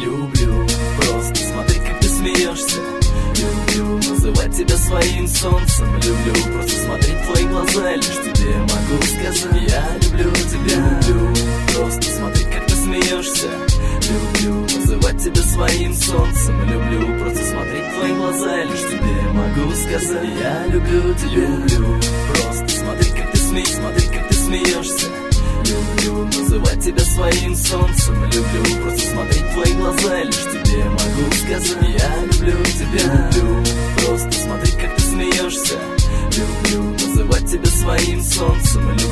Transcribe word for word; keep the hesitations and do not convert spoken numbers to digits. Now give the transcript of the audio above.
люблю просто смотреть, как ты смеешься. Люблю называть тебя своим солнцем. Люблю просто смотреть в твои глаза, лишь тебе могу сказать: я люблю тебя. Люблю просто смотреть, как ты смеешься. Люблю называть тебя своим солнцем. Люблю просто смотреть в твои глаза, лишь тебе могу сказать: я люблю тебя. Люблю просто смотреть, как ты смеешься, смотреть, как ты смеешься. Люблю называть тебя своим солнцем. Люблю просто смотреть в твои глаза, лишь тебе могу сказать: я люблю тебя. Люблю просто смотреть, как ты смеешься. Люблю называть тебя своим солнцем.